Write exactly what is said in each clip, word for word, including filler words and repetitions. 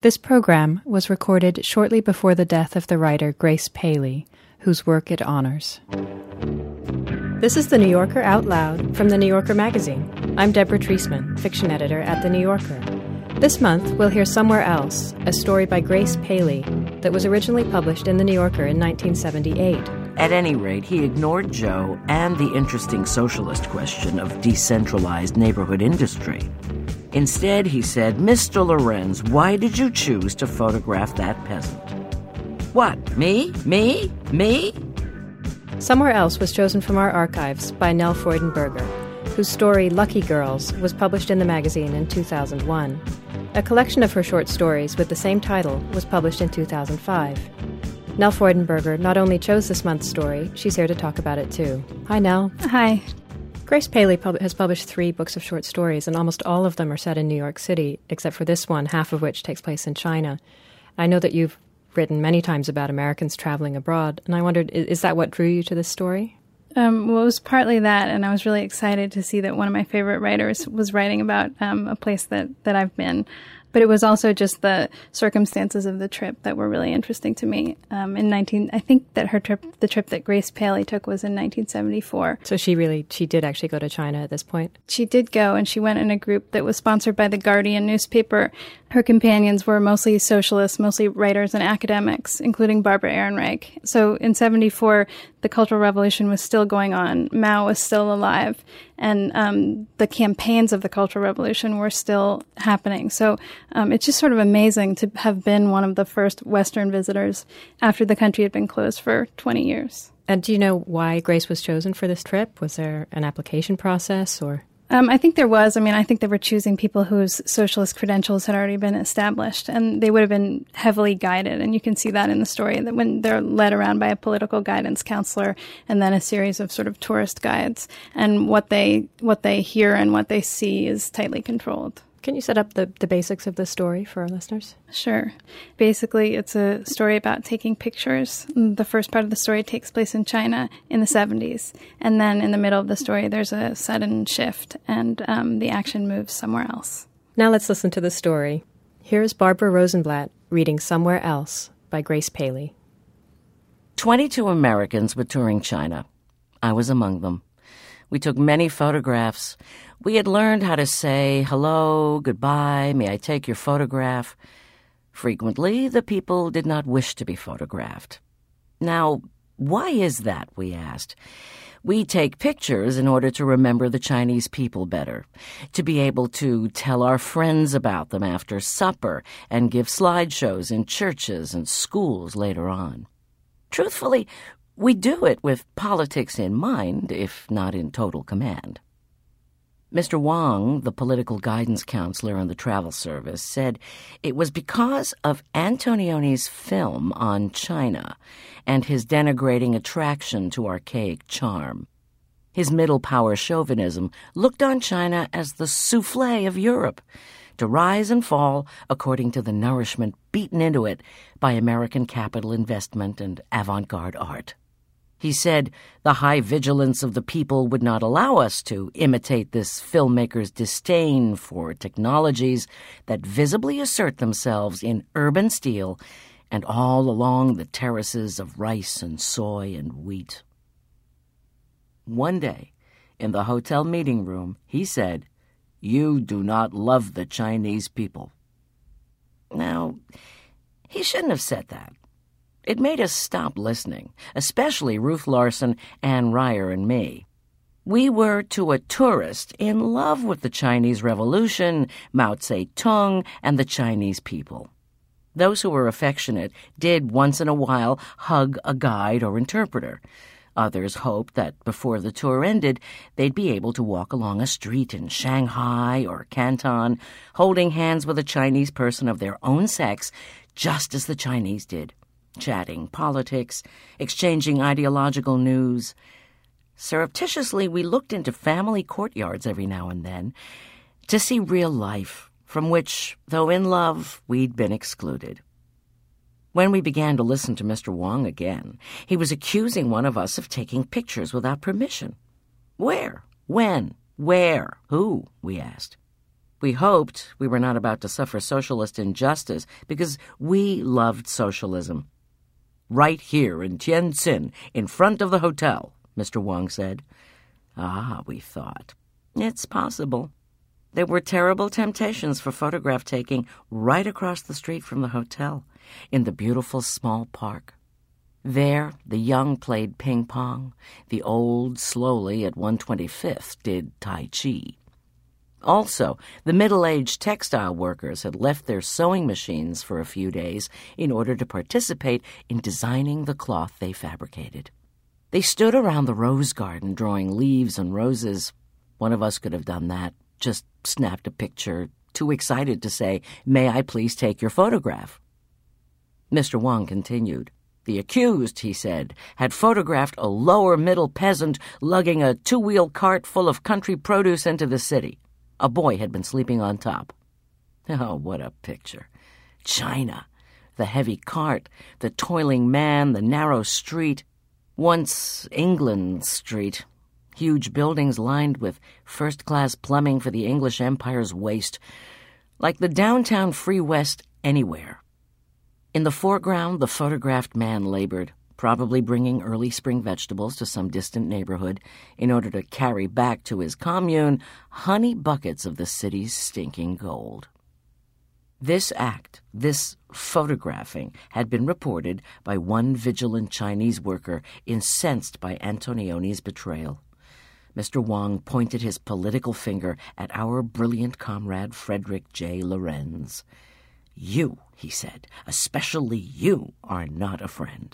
This program was recorded shortly before the death of the writer Grace Paley, whose work it honors. This is The New Yorker Out Loud from The New Yorker magazine. I'm Deborah Treisman, fiction editor at The New Yorker. This month, we'll hear Somewhere Else, a story by Grace Paley that was originally published in The New Yorker in nineteen seventy-eight. At any rate, he ignored Joe and the interesting socialist question of decentralized neighborhood industry. Instead, he said, "Mister Lorenz, why did you choose to photograph that peasant?" "What, me? Me? Me?" Somewhere Else was chosen from our archives by Nell Freudenberger, whose story Lucky Girls was published in the magazine in two thousand one. A collection of her short stories with the same title was published in two thousand five. Nell Freudenberger not only chose this month's story, she's here to talk about it too. Hi, Nell. Hi. Grace Paley pub- has published three books of short stories, and almost all of them are set in New York City, except for this one, half of which takes place in China. I know that you've written many times about Americans traveling abroad, and I wondered, is, is that what drew you to this story? Um, well, it was partly that, and I was really excited to see that one of my favorite writers was writing about um, a place that, that I've been. But it was also just the circumstances of the trip that were really interesting to me. Um, in nineteen, I think that her trip, the trip that Grace Paley took, was in nineteen seventy-four. So she really, she did actually go to China at this point? She did go, and she went in a group that was sponsored by the Guardian newspaper. Her companions were mostly socialists, mostly writers and academics, including Barbara Ehrenreich. So in seventy-four, the Cultural Revolution was still going on. Mao was still alive, and um, the campaigns of the Cultural Revolution were still happening. So um, it's just sort of amazing to have been one of the first Western visitors after the country had been closed for twenty years. And do you know why Grace was chosen for this trip? Was there an application process or... Um, I think there was. I mean, I think they were choosing people whose socialist credentials had already been established, and they would have been heavily guided. And you can see that in the story, that when they're led around by a political guidance counselor and then a series of sort of tourist guides, and what they what they hear and what they see is tightly controlled. Can you set up the, the basics of the story for our listeners? Sure. Basically, it's a story about taking pictures. The first part of the story takes place in China in the seventies. And then in the middle of the story, there's a sudden shift, and um, the action moves somewhere else. Now let's listen to the story. Here's Barbara Rosenblatt reading Somewhere Else by Grace Paley. Twenty-two Americans were touring China. I was among them. We took many photographs. We had learned how to say hello, goodbye, may I take your photograph. Frequently, the people did not wish to be photographed. Now, why is that, we asked. We take pictures in order to remember the Chinese people better, to be able to tell our friends about them after supper and give slideshows in churches and schools later on. Truthfully, we do it with politics in mind, if not in total command. Mister Wang, the political guidance counselor in the travel service, said it was because of Antonioni's film on China and his denigrating attraction to archaic charm. His middle-power chauvinism looked on China as the souffle of Europe, to rise and fall according to the nourishment beaten into it by American capital investment and avant-garde art. He said the high vigilance of the people would not allow us to imitate this filmmaker's disdain for technologies that visibly assert themselves in urban steel and all along the terraces of rice and soy and wheat. One day, in the hotel meeting room, he said, "You do not love the Chinese people." Now, he shouldn't have said that. It made us stop listening, especially Ruth Larson, Ann Ryer, and me. We were, to a tourist, in love with the Chinese Revolution, Mao Zedong, and the Chinese people. Those who were affectionate did once in a while hug a guide or interpreter. Others hoped that before the tour ended, they'd be able to walk along a street in Shanghai or Canton, holding hands with a Chinese person of their own sex, just as the Chinese did. Chatting politics, exchanging ideological news. Surreptitiously, we looked into family courtyards every now and then to see real life, from which, though in love, we'd been excluded. When we began to listen to Mister Wang again, he was accusing one of us of taking pictures without permission. Where? When? Where? Who? We asked. We hoped we were not about to suffer socialist injustice because we loved socialism. Right here in Tientsin, in front of the hotel, Mister Wang said. Ah, we thought. It's possible. There were terrible temptations for photograph taking right across the street from the hotel, in the beautiful small park. There, the young played ping-pong. The old, slowly, at one twenty-fifth, did Tai Chi. Also, the middle-aged textile workers had left their sewing machines for a few days in order to participate in designing the cloth they fabricated. They stood around the rose garden drawing leaves and roses. One of us could have done that, just snapped a picture, too excited to say, "May I please take your photograph?" Mister Wang continued. The accused, he said, had photographed a lower-middle peasant lugging a two-wheel cart full of country produce into the city. A boy had been sleeping on top. Oh, what a picture. China, the heavy cart, the toiling man, the narrow street. Once England Street. Huge buildings lined with first-class plumbing for the English Empire's waste. Like the downtown Free West anywhere. In the foreground, the photographed man labored, probably bringing early spring vegetables to some distant neighborhood in order to carry back to his commune honey buckets of the city's stinking gold. This act, this photographing, had been reported by one vigilant Chinese worker incensed by Antonioni's betrayal. Mister Wang pointed his political finger at our brilliant comrade Frederick J. Lorenz. You, he said, especially you, are not a friend.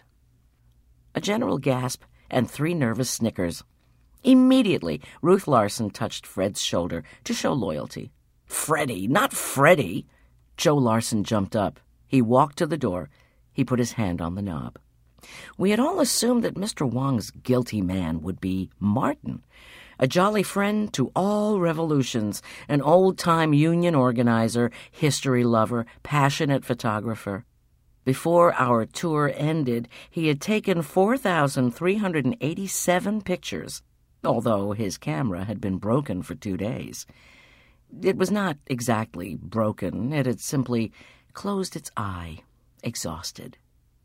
A general gasp and three nervous snickers. Immediately, Ruth Larson touched Fred's shoulder to show loyalty. Freddie, not Freddie! Joe Larson jumped up. He walked to the door. He put his hand on the knob. We had all assumed that Mister Wang's guilty man would be Martin, a jolly friend to all revolutions, an old-time union organizer, history lover, passionate photographer. Before our tour ended, he had taken four thousand three hundred eighty-seven pictures, although his camera had been broken for two days. It was not exactly broken. It had simply closed its eye, exhausted.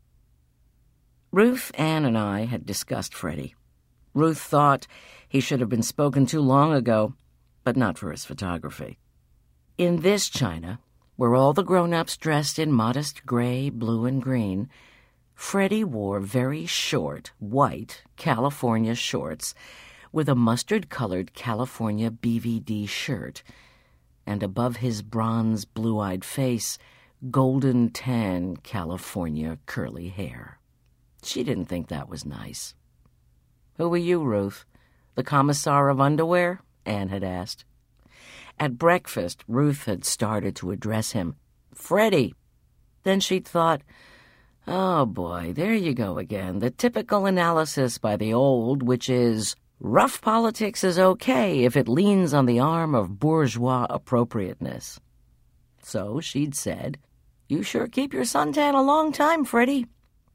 Ruth, Ann, and I had discussed Freddie. Ruth thought he should have been spoken to long ago, but not for his photography. In this China, where all the grown-ups dressed in modest gray, blue, and green, Freddie wore very short, white California shorts with a mustard-colored California B V D shirt, and above his bronze, blue-eyed face, golden tan California curly hair. She didn't think that was nice. "Who are you, Ruth? The commissar of underwear?" Anne had asked. At breakfast, Ruth had started to address him. "Freddie." Then she'd thought, oh boy, there you go again, the typical analysis by the old, which is, rough politics is okay if it leans on the arm of bourgeois appropriateness. So she'd said, "You sure keep your suntan a long time, Freddie."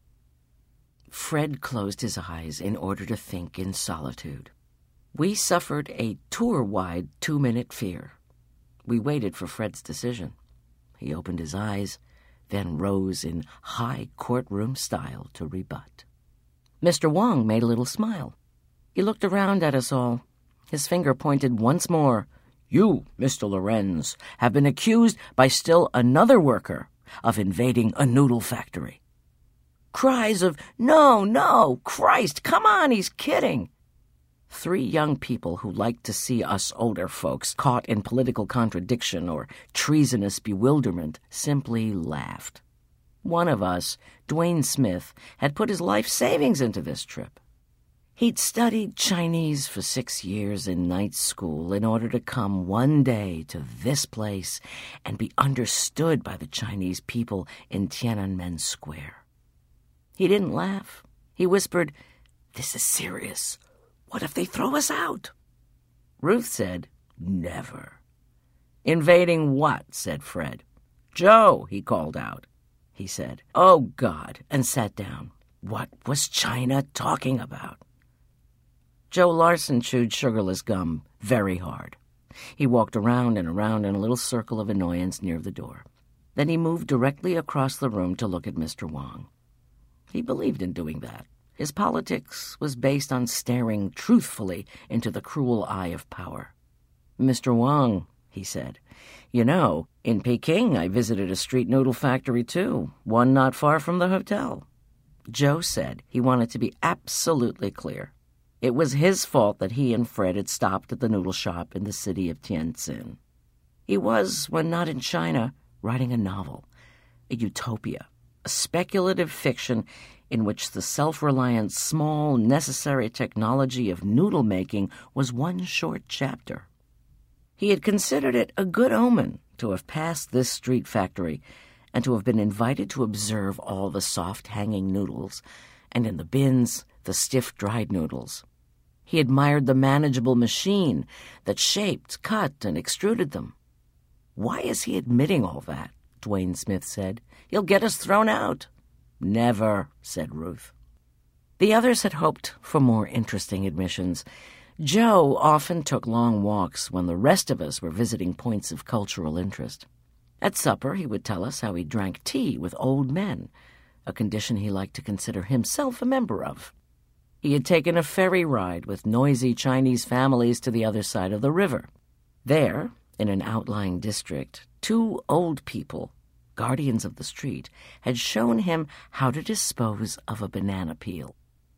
Fred closed his eyes in order to think in solitude. We suffered a tour-wide two-minute fear. We waited for Fred's decision. He opened his eyes, then rose in high courtroom style to rebut. Mister Wang made a little smile. He looked around at us all. His finger pointed once more. "You, Mister Lorenz, have been accused by still another worker of invading a noodle factory." Cries of, "No, no, Christ, come on, he's kidding." Three young people who liked to see us older folks caught in political contradiction or treasonous bewilderment simply laughed. One of us, Dwayne Smith, had put his life savings into this trip. He'd studied Chinese for six years in night school in order to come one day to this place and be understood by the Chinese people in Tiananmen Square. He didn't laugh. He whispered, "This is serious. What if they throw us out?" Ruth said, "Never." "Invading what?" said Fred. "Joe," he called out. He said, "Oh, God," and sat down. What was China talking about? Joe Larson chewed sugarless gum very hard. He walked around and around in a little circle of annoyance near the door. Then he moved directly across the room to look at Mister Wang. He believed in doing that. His politics was based on staring truthfully into the cruel eye of power. "Mister Wang," he said, "you know, in Peking I visited a street noodle factory too, one not far from the hotel." Joe said he wanted to be absolutely clear. It was his fault that he and Fred had stopped at the noodle shop in the city of Tientsin. He was, when not in China, writing a novel, a utopia, a speculative fiction in which the self-reliant, small, necessary technology of noodle-making was one short chapter. He had considered it a good omen to have passed this street factory and to have been invited to observe all the soft-hanging noodles, and in the bins, the stiff, dried noodles. He admired the manageable machine that shaped, cut, and extruded them. "Why is he admitting all that?" Dwayne Smith said. "He'll get us thrown out." "Never," said Ruth. The others had hoped for more interesting admissions. Joe often took long walks when the rest of us were visiting points of cultural interest. At supper, he would tell us how he drank tea with old men, a condition he liked to consider himself a member of. He had taken a ferry ride with noisy Chinese families to the other side of the river. There, in an outlying district, two old people, guardians of the street, had shown him how to dispose of a banana peel.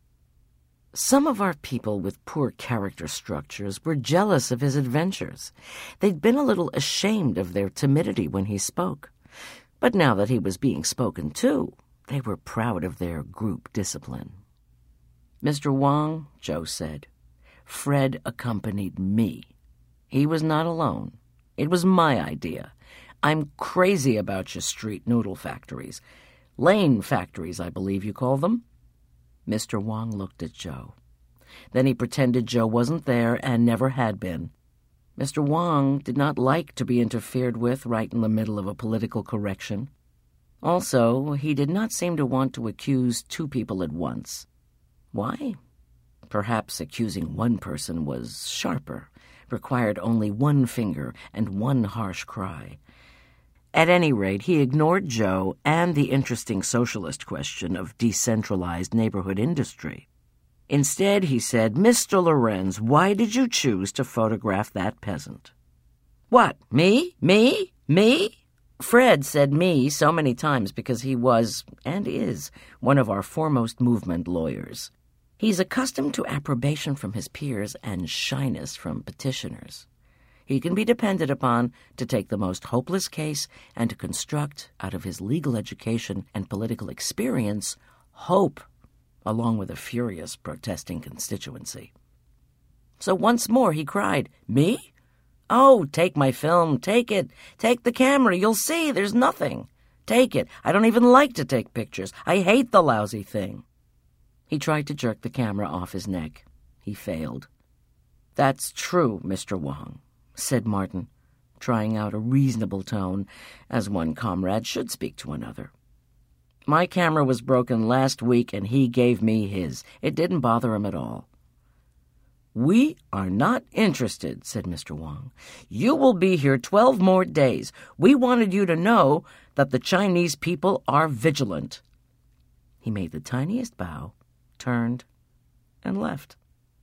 Some of our people with poor character structures were jealous of his adventures. They'd been a little ashamed of their timidity when he spoke. But now that he was being spoken to, they were proud of their group discipline. "Mister Wang," Joe said, "Fred accompanied me. He was not alone. It was my idea. I'm crazy about your street noodle factories. Lane factories, I believe you call them." Mister Wang looked at Joe. Then he pretended Joe wasn't there and never had been. Mister Wang did not like to be interfered with right in the middle of a political correction. Also, he did not seem to want to accuse two people at once. Why? Perhaps accusing one person was sharper, required only one finger and one harsh cry. At any rate, he ignored Joe and the interesting socialist question of decentralized neighborhood industry. Instead, he said, "Mister Lorenz, why did you choose to photograph that peasant?" "What, me? Me? Me?" Fred said me so many times because he was, and is, one of our foremost movement lawyers. He's accustomed to approbation from his peers and shyness from petitioners. He can be depended upon to take the most hopeless case and to construct, out of his legal education and political experience, hope, along with a furious protesting constituency. So once more he cried, "Me? Oh, take my film, take it. Take the camera, you'll see, there's nothing. Take it. I don't even like to take pictures. I hate the lousy thing." He tried to jerk the camera off his neck. He failed. "That's true, Mister Wang," said Martin, trying out a reasonable tone, as one comrade should speak to another. "My camera was broken last week, and he gave me his. It didn't bother him at all." "We are not interested," said Mister Wang. "You will be here twelve more days. We wanted you to know that the Chinese people are vigilant." He made the tiniest bow, turned, and left.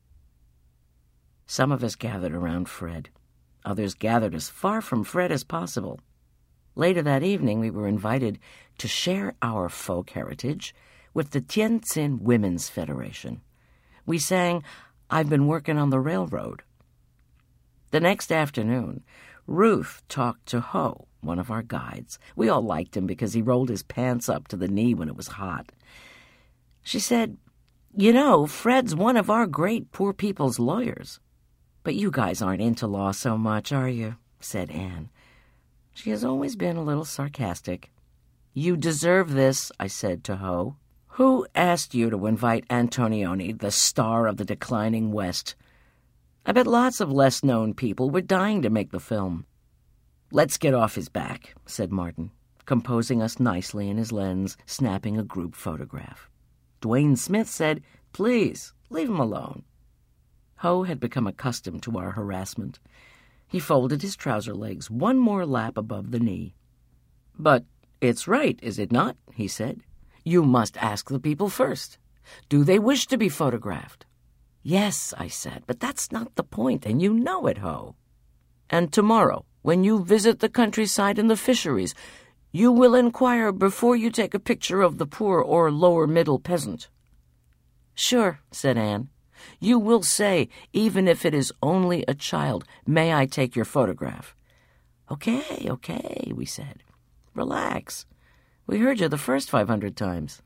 Some of us gathered around Fred. Others gathered as far from Fred as possible. Later that evening, we were invited to share our folk heritage with the Tientsin Women's Federation. We sang, "I've Been Working on the Railroad." The next afternoon, Ruth talked to Ho, one of our guides. We all liked him because he rolled his pants up to the knee when it was hot. She said, "You know, Fred's one of our great poor people's lawyers." "But you guys aren't into law so much, are you?" said Anne. She has always been a little sarcastic. "You deserve this," I said to Ho. "Who asked you to invite Antonioni, the star of the declining West? I bet lots of less-known people were dying to make the film." "Let's get off his back," said Martin, composing us nicely in his lens, snapping a group photograph. Dwayne Smith said, "Please, leave him alone." Ho had become accustomed to our harassment. He folded his trouser legs one more lap above the knee. "But it's right, is it not?" he said. "You must ask the people first. Do they wish to be photographed?" "Yes," I said, "but that's not the point, and you know it, Ho. And tomorrow, when you visit the countryside and the fisheries, you will inquire before you take a picture of the poor or lower-middle peasant." "Sure," said Anne. "You will say, even if it is only a child, 'May I take your photograph?'" "Okay, okay," we said. "Relax. We heard you the first five hundred times."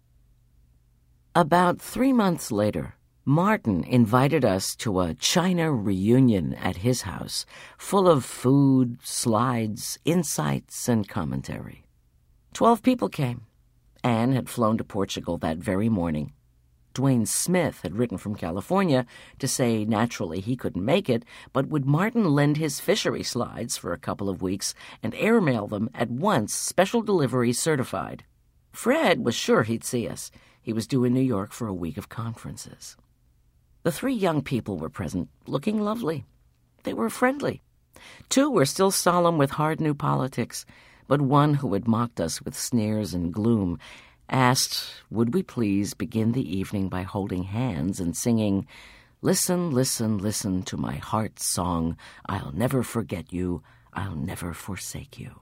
About three months later, Martin invited us to a China reunion at his house, full of food, slides, insights, and commentary. Twelve people came. Anne had flown to Portugal that very morning. Dwayne Smith had written from California to say naturally he couldn't make it, but would Martin lend his fishery slides for a couple of weeks and airmail them at once, special delivery certified. Fred was sure he'd see us. He was due in New York for a week of conferences. The three young people were present, looking lovely. They were friendly. Two were still solemn with hard new politics, but one who had mocked us with sneers and gloom asked, would we please begin the evening by holding hands and singing, "Listen, listen, listen to my heart's song. I'll never forget you. I'll never forsake you."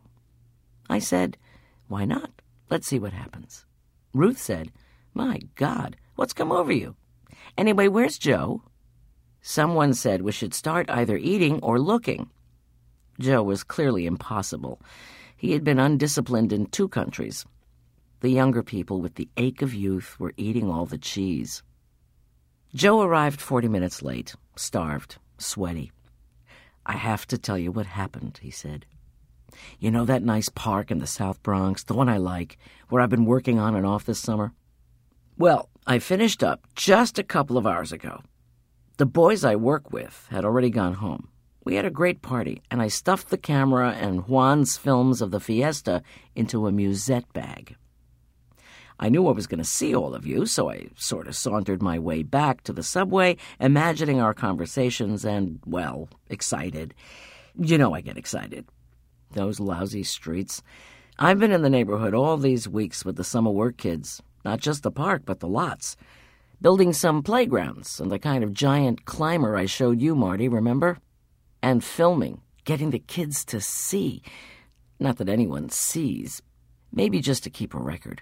I said, "Why not? Let's see what happens." Ruth said, "My God, what's come over you? Anyway, where's Joe?" Someone said we should start either eating or looking. Joe was clearly impossible. He had been undisciplined in two countries. The younger people with the ache of youth were eating all the cheese. Joe arrived forty minutes late, starved, sweaty. "I have to tell you what happened," he said. "You know that nice park in the South Bronx, the one I like, where I've been working on and off this summer? Well, I finished up just a couple of hours ago. The boys I work with had already gone home. We had a great party, and I stuffed the camera and Juan's films of the fiesta into a musette bag. I knew I was going to see all of you, so I sort of sauntered my way back to the subway, imagining our conversations and, well, excited. You know I get excited. Those lousy streets. I've been in the neighborhood all these weeks with the summer work kids, not just the park, but the lots, building some playgrounds and the kind of giant climber I showed you, Marty, remember? And filming, getting the kids to see. Not that anyone sees, maybe just to keep a record.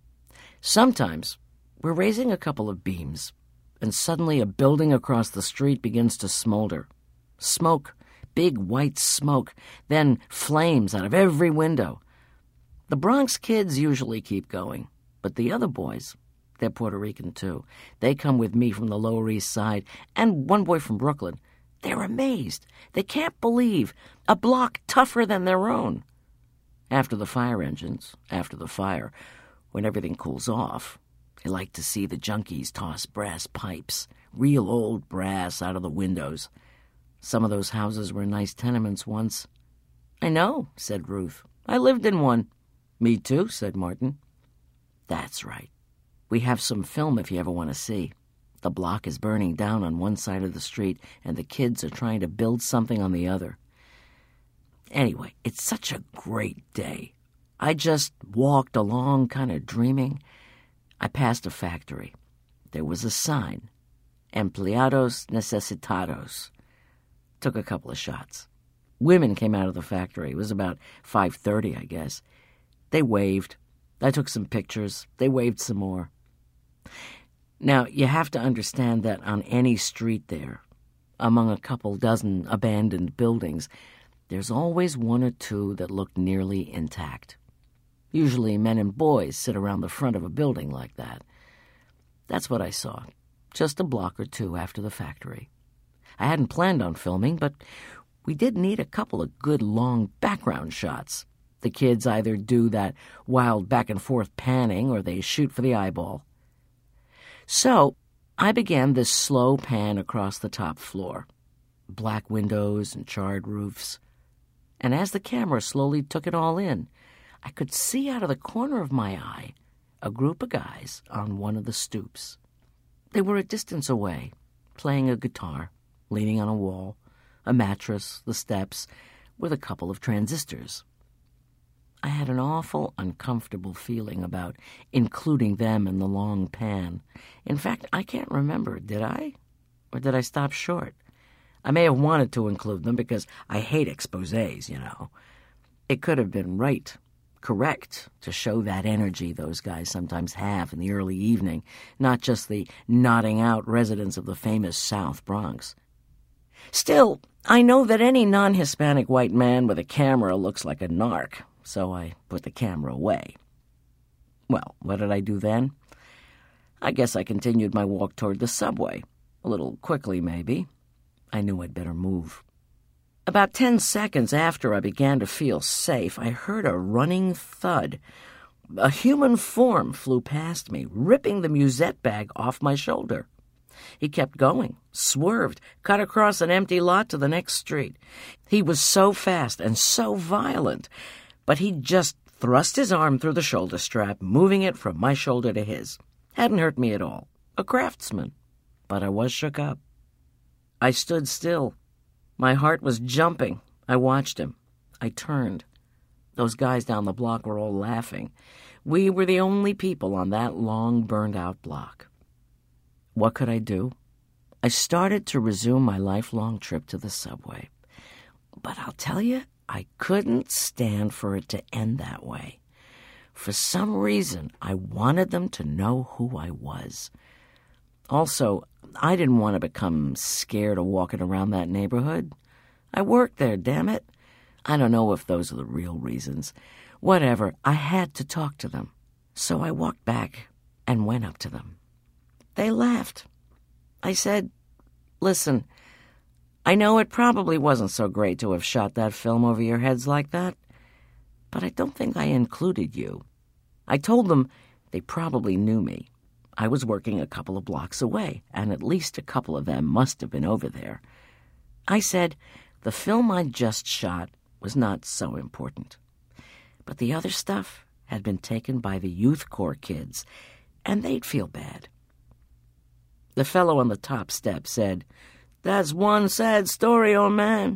Sometimes we're raising a couple of beams, and suddenly a building across the street begins to smolder. Smoke, big white smoke, then flames out of every window. The Bronx kids usually keep going, but the other boys, they're Puerto Rican too. They come with me from the Lower East Side, and one boy from Brooklyn. They're amazed. They can't believe a block tougher than their own. After the fire engines, after the fire, when everything cools off, they like to see the junkies toss brass pipes, real old brass, out of the windows. Some of those houses were nice tenements once. "I know," said Ruth. "I lived in one." "Me too," said Martin. "That's right. We have some film if you ever want to see. The block is burning down on one side of the street, and the kids are trying to build something on the other. Anyway, it's such a great day. I just walked along, kind of dreaming. I passed a factory. There was a sign, Empleados Necesitados. Took a couple of shots. Women came out of the factory. It was about five thirty, I guess. They waved. I took some pictures. They waved some more. Now, you have to understand that on any street there, among a couple dozen abandoned buildings, there's always one or two that look nearly intact. Usually men and boys sit around the front of a building like that. That's what I saw, just a block or two after the factory. I hadn't planned on filming, but we did need a couple of good long background shots. The kids either do that wild back-and-forth panning or they shoot for the eyeball. So I began this slow pan across the top floor, black windows and charred roofs. And as the camera slowly took it all in, I could see out of the corner of my eye a group of guys on one of the stoops. They were a distance away, playing a guitar, leaning on a wall, a mattress, the steps, with a couple of transistors. I had an awful, uncomfortable feeling about including them in the long pan. In fact, I can't remember, did I? Or did I stop short? I may have wanted to include them because I hate exposés, you know. It could have been right, correct, to show that energy those guys sometimes have in the early evening, not just the nodding out residents of the famous South Bronx. Still, I know that any non-Hispanic white man with a camera looks like a narc, so I put the camera away. Well, what did I do then? I guess I continued my walk toward the subway. A little quickly, maybe. I knew I'd better move. About ten seconds after I began to feel safe, I heard a running thud. A human form flew past me, ripping the musette bag off my shoulder. He kept going, swerved, cut across an empty lot to the next street. He was so fast and so violent, but he just thrust his arm through the shoulder strap, moving it from my shoulder to his. Hadn't hurt me at all. A craftsman. But I was shook up. I stood still. My heart was jumping. I watched him. I turned. Those guys down the block were all laughing. We were the only people on that long, burned-out block. What could I do? I started to resume my lifelong trip to the subway. But I'll tell you, I couldn't stand for it to end that way. For some reason, I wanted them to know who I was. Also, I didn't want to become scared of walking around that neighborhood. I worked there, damn it. I don't know if those are the real reasons. Whatever, I had to talk to them. So I walked back and went up to them. They laughed. I said, "Listen, I know it probably wasn't so great to have shot that film over your heads like that, but I don't think I included you." I told them they probably knew me. I was working a couple of blocks away, and at least a couple of them must have been over there. I said the film I'd just shot was not so important, but the other stuff had been taken by the Youth Corps kids, and they'd feel bad. The fellow on the top step said, "That's one sad story, old man."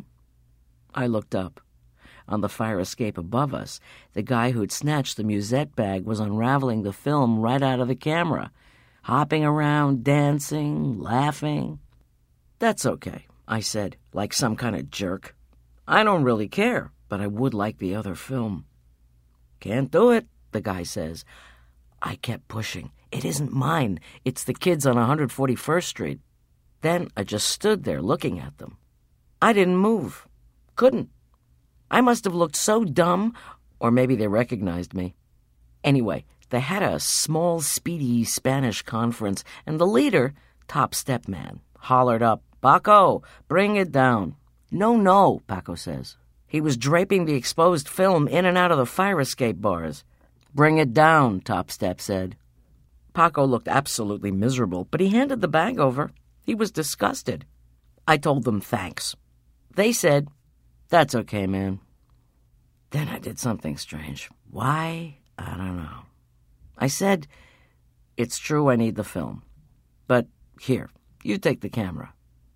I looked up. On the fire escape above us, the guy who'd snatched the musette bag was unraveling the film right out of the camera, hopping around, dancing, laughing. "That's okay," I said, like some kind of jerk. "I don't really care, but I would like the other film." "Can't do it," the guy says. I kept pushing. "It isn't mine. It's the kids on one forty-first Street. Then I just stood there looking at them. I didn't move. Couldn't. I must have looked so dumb, or maybe they recognized me. Anyway, they had a small, speedy Spanish conference, and the leader, top step man, hollered up, "Paco, bring it down." "No, no," Paco says. He was draping the exposed film in and out of the fire escape bars. "Bring it down," top step said. Paco looked absolutely miserable, but he handed the bag over. He was disgusted. I told them thanks. They said, "That's okay, man." Then I did something strange. Why? I don't know. I said, "It's true I need the film. But here, you take the camera."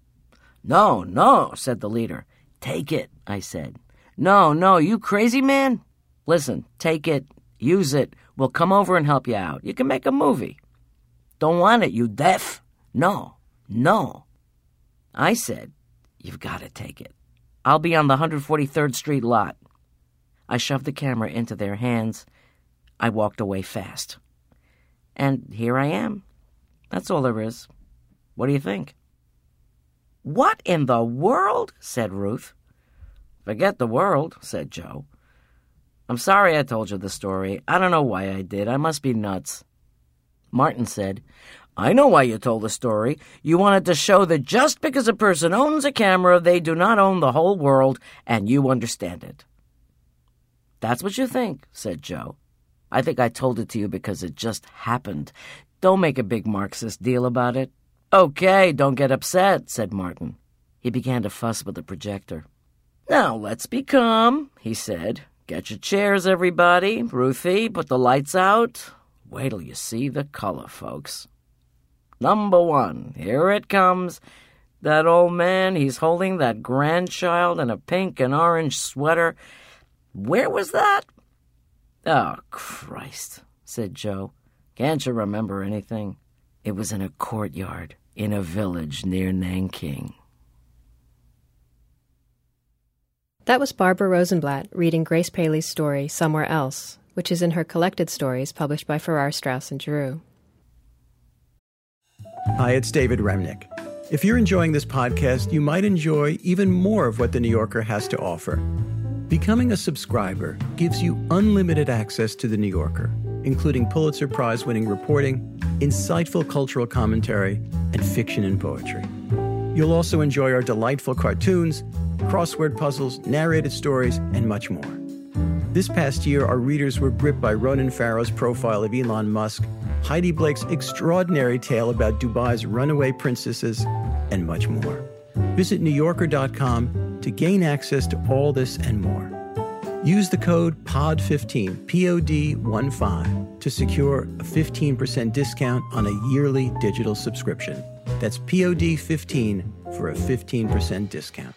"No, no," said the leader. "Take it," I said. "No, no, you crazy man? Listen, take it, use it. We'll come over and help you out. You can make a movie." "Don't want it, you deaf." "No, no." I said, "You've got to take it. I'll be on the one forty-third Street lot." I shoved the camera into their hands. I walked away fast. And here I am. That's all there is. What do you think? "What in the world?" said Ruth. "Forget the world," said Joe. "I'm sorry I told you the story. I don't know why I did. I must be nuts." Martin said, "I know why you told the story. You wanted to show that just because a person owns a camera, they do not own the whole world, and you understand it." "That's what you think," said Joe. "I think I told it to you because it just happened. Don't make a big Marxist deal about it." "Okay, don't get upset," said Martin. He began to fuss with the projector. "Now let's be calm," he said. "Get your chairs, everybody. Ruthie, put the lights out. Wait till you see the color, folks. Number one, here it comes. That old man, he's holding that grandchild in a pink and orange sweater. Where was that?" "Oh, Christ," said Joe. "Can't you remember anything?" "It was in a courtyard in a village near Nanking." That was Barbara Rosenblatt reading Grace Paley's story Somewhere Else, which is in her collected stories published by Farrar, Straus and Giroux. Hi, it's David Remnick. If you're enjoying this podcast, you might enjoy even more of what The New Yorker has to offer. Becoming a subscriber gives you unlimited access to The New Yorker, including Pulitzer Prize-winning reporting, insightful cultural commentary, and fiction and poetry. You'll also enjoy our delightful cartoons, crossword puzzles, narrated stories, and much more. This past year, our readers were gripped by Ronan Farrow's profile of Elon Musk, Heidi Blake's extraordinary tale about Dubai's runaway princesses, and much more. Visit New Yorker dot com to gain access to all this and more. Use the code P O D fifteen, P O D fifteen, to secure a fifteen percent discount on a yearly digital subscription. That's P O D fifteen for a fifteen percent discount.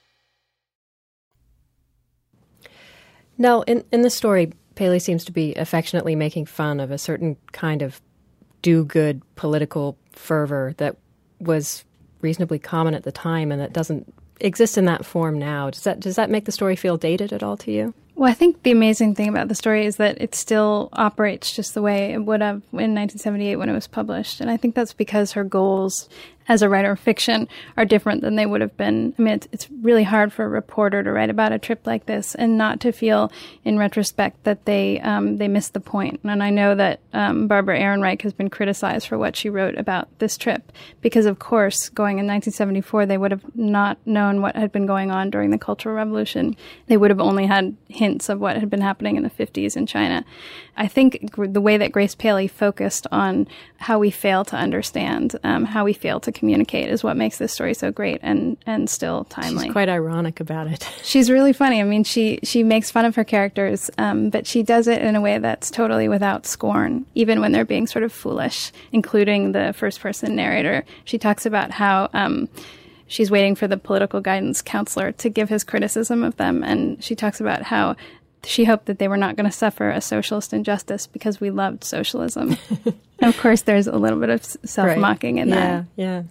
Now, in, in the story, Paley seems to be affectionately making fun of a certain kind of do-good political fervor that was reasonably common at the time and that doesn't exist in that form now. Does that does that make the story feel dated at all to you? Well, I think the amazing thing about the story is that it still operates just the way it would have in nineteen seventy-eight when it was published. And I think that's because her goals as a writer of fiction are different than they would have been. I mean, it's, it's really hard for a reporter to write about a trip like this and not to feel in retrospect that they um, they missed the point. And I know that um, Barbara Ehrenreich has been criticized for what she wrote about this trip because, of course, going in nineteen seventy-four, they would have not known what had been going on during the Cultural Revolution. They would have only had hints of what had been happening in the fifties in China. I think the way that Grace Paley focused on how we fail to understand, um, how we fail to communicate is what makes this story so great and, and still timely. She's quite ironic about it. She's really funny. I mean, she, she makes fun of her characters, um, but she does it in a way that's totally without scorn, even when they're being sort of foolish, including the first-person narrator. She talks about how um, she's waiting for the political guidance counselor to give his criticism of them, and she talks about how she hoped that they were not going to suffer a socialist injustice because we loved socialism. Of course, there's a little bit of self-mocking right. in yeah, that. Yeah,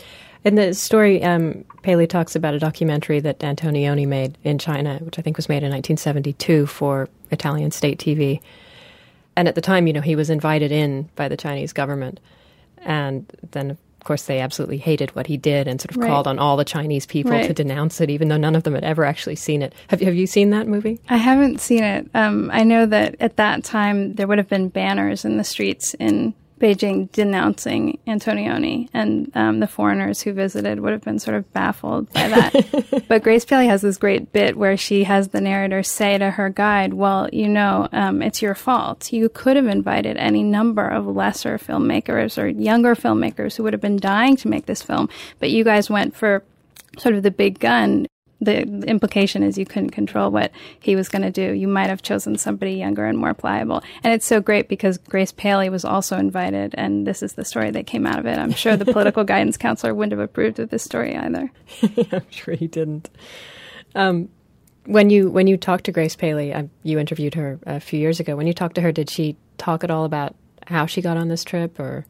in the story, um, Paley talks about a documentary that Antonioni made in China, which I think was made in nineteen seventy-two for Italian state T V. And at the time, you know, he was invited in by the Chinese government. And then, of course, they absolutely hated what he did and sort of right. called on all the Chinese people right. to denounce it, even though none of them had ever actually seen it. Have you, have you seen that movie? I haven't seen it. Um, I know that at that time there would have been banners in the streets in Beijing denouncing Antonioni, and um, the foreigners who visited would have been sort of baffled by that. But Grace Paley has this great bit where she has the narrator say to her guide, well, you know, um, it's your fault. You could have invited any number of lesser filmmakers or younger filmmakers who would have been dying to make this film, but you guys went for sort of the big gun. The implication is you couldn't control what he was going to do. You might have chosen somebody younger and more pliable. And it's so great because Grace Paley was also invited, and this is the story that came out of it. I'm sure the political guidance counselor wouldn't have approved of this story either. I'm sure he didn't. Um, when you when you talked to Grace Paley, I, you interviewed her a few years ago. When you talked to her, did she talk at all about how she got on this trip, or...?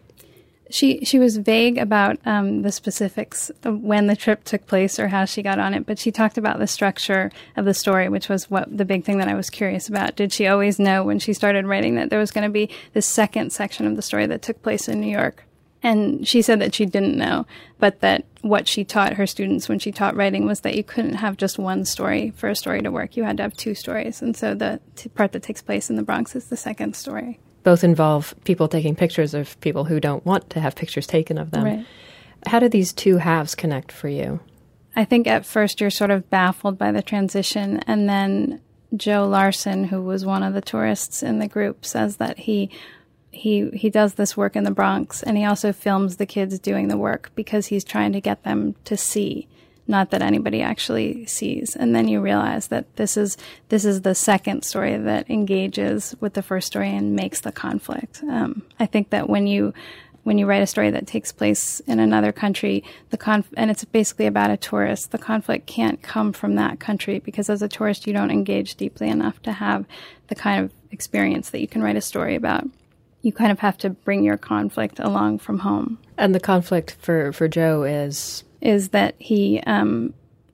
She she was vague about um, the specifics of when the trip took place or how she got on it, but she talked about the structure of the story, which was what the big thing that I was curious about. Did she always know when she started writing that there was going to be this second section of the story that took place in New York? And she said that she didn't know, but that what she taught her students when she taught writing was that you couldn't have just one story for a story to work. You had to have two stories. And so the t- part that takes place in the Bronx is the second story. Both involve people taking pictures of people who don't want to have pictures taken of them. Right. How do these two halves connect for you? I think at first you're sort of baffled by the transition, and then Joe Larson, who was one of the tourists in the group, says that he he he does this work in the Bronx, and he also films the kids doing the work because he's trying to get them to see. Not that anybody actually sees. And then you realize that this is this is the second story that engages with the first story and makes the conflict. Um, I think that when you when you write a story that takes place in another country, the conf- and it's basically about a tourist, the conflict can't come from that country because as a tourist, you don't engage deeply enough to have the kind of experience that you can write a story about. You kind of have to bring your conflict along from home. And the conflict for, for Joe is? Is that he... Um,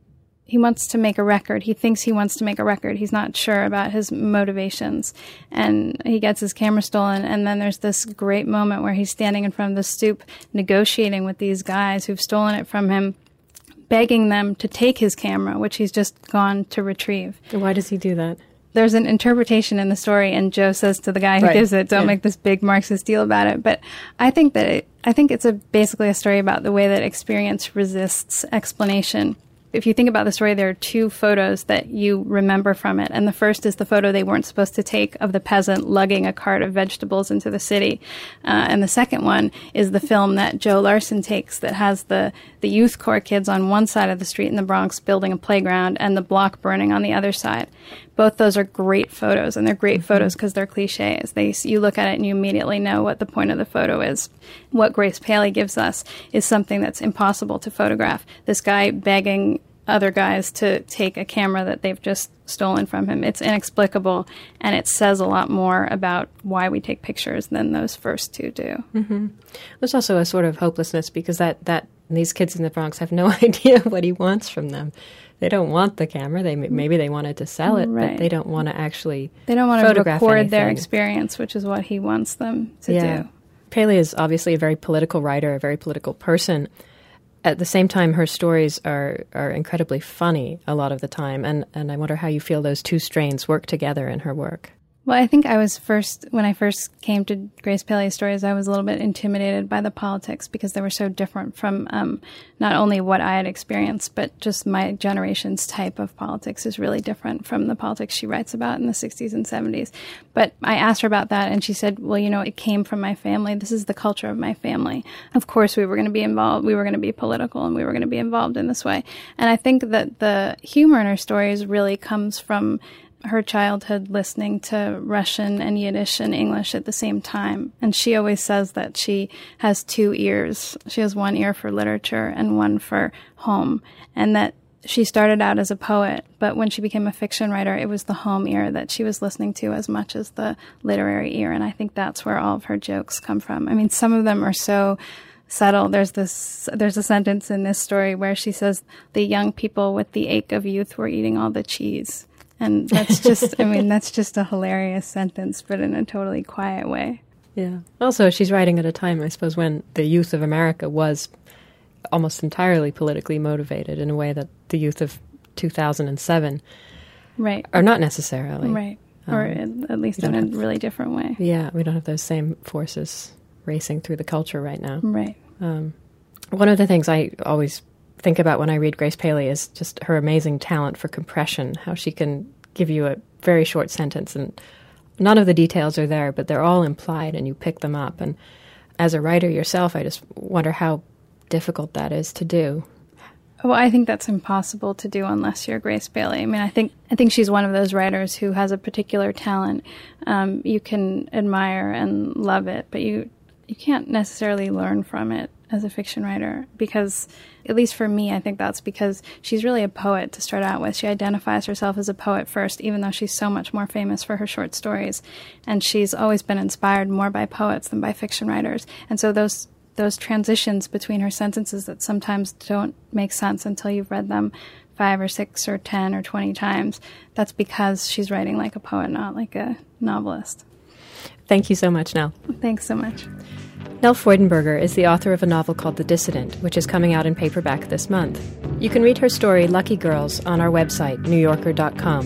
He wants to make a record. He thinks he wants to make a record. He's not sure about his motivations. And he gets his camera stolen. And then there's this great moment where he's standing in front of the stoop negotiating with these guys who've stolen it from him, begging them to take his camera, which he's just gone to retrieve. Why does he do that? There's an interpretation in the story, and Joe says to the guy who right. gives it, don't yeah. make this big Marxist deal about it. But I think that it, I think it's a basically a story about the way that experience resists explanation. If you think about the story, there are two photos that you remember from it. And the first is the photo they weren't supposed to take of the peasant lugging a cart of vegetables into the city. Uh, and the second one is the film that Joe Larson takes that has the, the Youth Corps kids on one side of the street in the Bronx building a playground and the block burning on the other side. Both those are great photos, and they're great mm-hmm. photos because they're cliches. They, you look at it and you immediately know what the point of the photo is. What Grace Paley gives us is something that's impossible to photograph. This guy begging other guys to take a camera that they've just stolen from him. It's inexplicable, and it says a lot more about why we take pictures than those first two do. Mm-hmm. There's also a sort of hopelessness because that, that these kids in the Bronx have no idea what he wants from them. They don't want the camera. They maybe they wanted to sell it, right. but they don't want to actually They don't want to record anything. their experience, which is what he wants them to yeah. do. Paley is obviously a very political writer, a very political person. At the same time, her stories are, are incredibly funny a lot of the time, and, and I wonder how you feel those two strains work together in her work. Well, I think I was first, when I first came to Grace Paley's stories, I was a little bit intimidated by the politics because they were so different from um, not only what I had experienced, but just my generation's type of politics is really different from the politics she writes about in the sixties and seventies. But I asked her about that, and she said, well, you know, it came from my family. This is the culture of my family. Of course, we were going to be involved. We were going to be political, and we were going to be involved in this way. And I think that the humor in her stories really comes from her childhood listening to Russian and Yiddish and English at the same time. And she always says that she has two ears. She has one ear for literature and one for home. And that she started out as a poet, but when she became a fiction writer, it was the home ear that she was listening to as much as the literary ear. And I think that's where all of her jokes come from. I mean, some of them are so subtle. There's this, there's a sentence in this story where she says, the young people with the ache of youth were eating all the cheese. And that's just, I mean, that's just a hilarious sentence, but in a totally quiet way. Yeah. Also, she's writing at a time, I suppose, when the youth of America was almost entirely politically motivated in a way that the youth of two thousand seven right. are not necessarily. Right. Um, or at, at least in a have, really different way. Yeah, we don't have those same forces racing through the culture right now. Right. Um, one of the things I always think about when I read Grace Paley is just her amazing talent for compression, how she can give you a very short sentence and none of the details are there, but they're all implied and you pick them up. And as a writer yourself, I just wonder how difficult that is to do. Well, I think that's impossible to do unless you're Grace Paley. I mean, I think I think she's one of those writers who has a particular talent. Um, you can admire and love it, but you you can't necessarily learn from it as a fiction writer because, at least for me, I think that's because she's really a poet to start out with. She identifies herself as a poet first, even though she's so much more famous for her short stories. And she's always been inspired more by poets than by fiction writers. And so those those transitions between her sentences that sometimes don't make sense until you've read them five or six or ten or twenty times, that's because she's writing like a poet, not like a novelist. Thank you so much, Nell. Thanks so much. Nell Freudenberger is the author of a novel called The Dissident, which is coming out in paperback this month. You can read her story, Lucky Girls, on our website, new yorker dot com.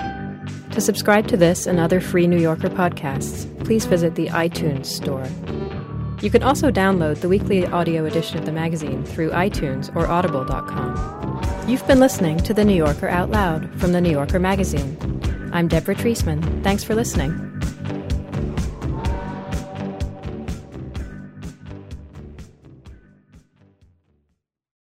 To subscribe to this and other free New Yorker podcasts, please visit the iTunes store. You can also download the weekly audio edition of the magazine through iTunes or audible dot com. You've been listening to The New Yorker Out Loud from The New Yorker magazine. I'm Deborah Treisman. Thanks for listening.